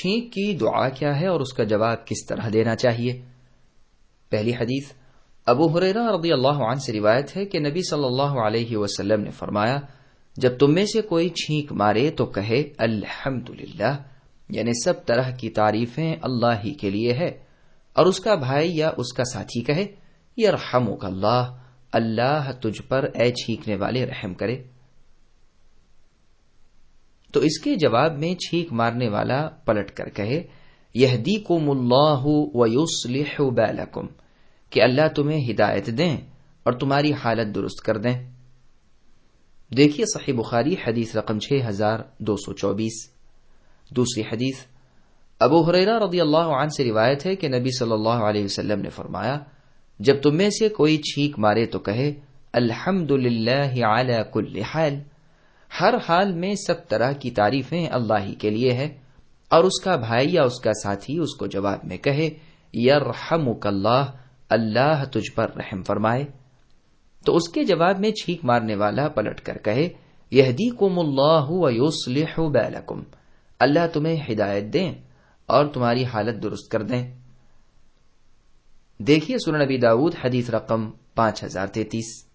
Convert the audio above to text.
چھینک کی دعا کیا ہے اور اس کا جواب کس طرح دینا چاہیے؟ پہلی حدیث ابو ہریرہ رضی اللہ عنہ سے روایت ہے کہ نبی صلی اللہ علیہ وسلم نے فرمایا، جب تم میں سے کوئی چھینک مارے تو کہے الحمدللہ، یعنی سب طرح کی تعریفیں اللہ ہی کے لیے ہے، اور اس کا بھائی یا اس کا ساتھی کہے یرحمک اللہ، اللہ تجھ پر اے چھینکنے والے رحم کرے، تو اس کے جواب میں چھینک مارنے والا پلٹ کر کہے یہدیکم اللہ ویصلح بالکم، کہ اللہ تمہیں ہدایت دیں اور تمہاری حالت درست کر دیں۔ دیکھیے صحیح بخاری حدیث رقم 6224۔ دوسری حدیث ابو ہریرہ رضی اللہ عنہ سے روایت ہے کہ نبی صلی اللہ علیہ وسلم نے فرمایا، جب تم میں سے کوئی چھینک مارے تو کہے الحمدللہ علی کل حال، ہر حال میں سب طرح کی تعریفیں اللہ ہی کے لیے ہے، اور اس کا بھائی یا اس کا ساتھی اس کو جواب میں کہے یرحمک اللہ، اللہ تجھ پر رحم فرمائے، تو اس کے جواب میں چھینک مارنے والا پلٹ کر کہے یہدیکم اللہ ویصلح بالکم، اللہ تمہیں ہدایت دیں اور تمہاری حالت درست کر دیں۔ دیکھیے سنن نبی داؤد حدیث رقم 5033۔